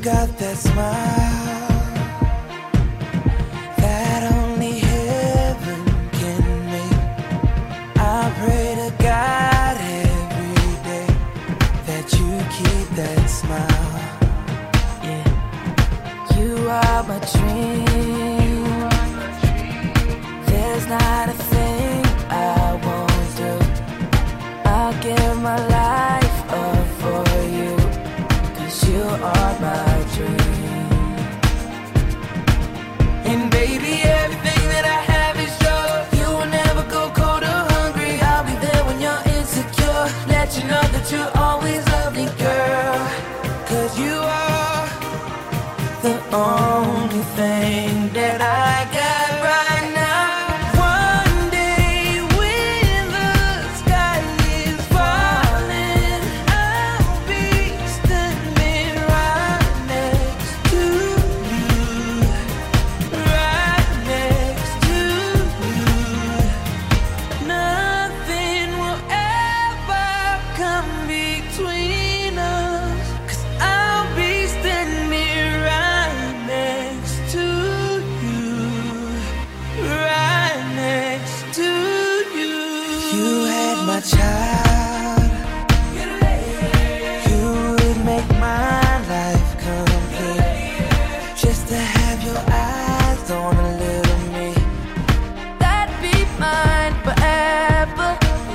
got that smile that only heaven can make. I pray to God every day that you keep that smile. Yeah, you are my dream. There's not a thing I won't do. I'll give my life up for you, 'cause you are my dream. And baby, everything that I have is yours. You will never go cold or hungry. I'll be there when you're insecure. Let you know that you always love me, girl. 'Cause you are the only thing that I got right now. One day when the sky is falling, I'll be standing right next to you, right next to you. Nothing will ever come between us, 'cause I'll be standing right next to you, right next to you. You had my child, you would make my life complete. Just to have your eyes on a little me, that'd be mine forever.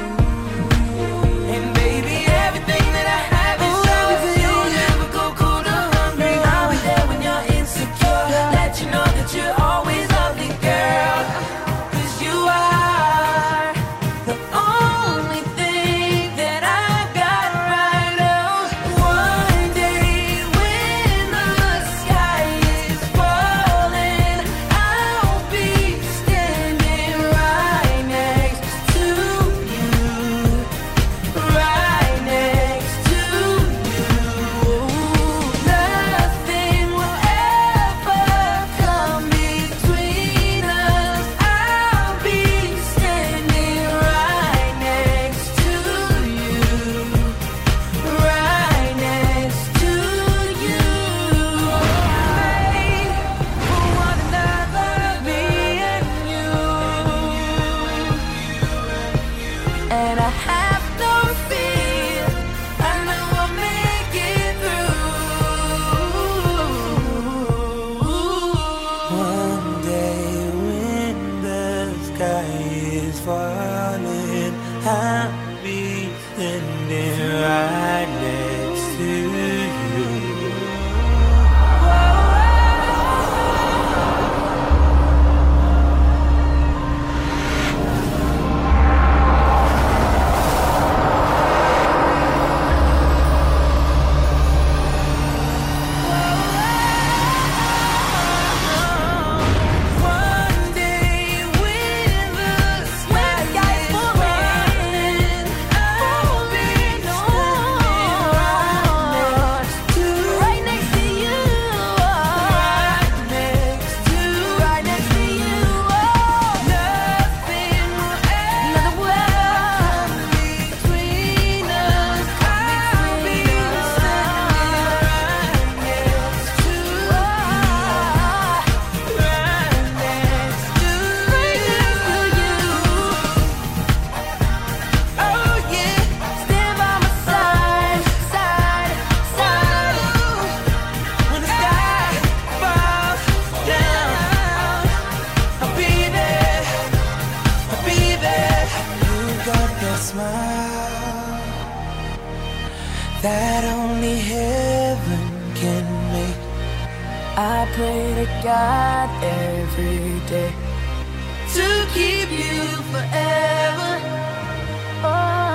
And baby, everything that I have is yours. You'll never go cold or hungry. I'll be there when you're insecure. Let you know that you always love me, girl. 'Cause you are the only thing that I got right now. One day when the sky is falling, I'll be standing right next to you, right next to you. Nothing will ever come between us. I'll be standing right next to you, right next to you. Made for one another, me and you. And I have no fear, I know I'll make it through. One day when the sky is falling, I'll be standing right next to you. One day when the sky is falling, I'll be standing right next to you, right next to you, right next to you. Nothing will ever come between us. I'll be standing right next to you, right next to you. Oh yeah, stand by my side, side, side. When the sky falls down, I'll be there, I'll be there. You got that smile that only heaven can make. I pray to God every day to keep you forever. Oh.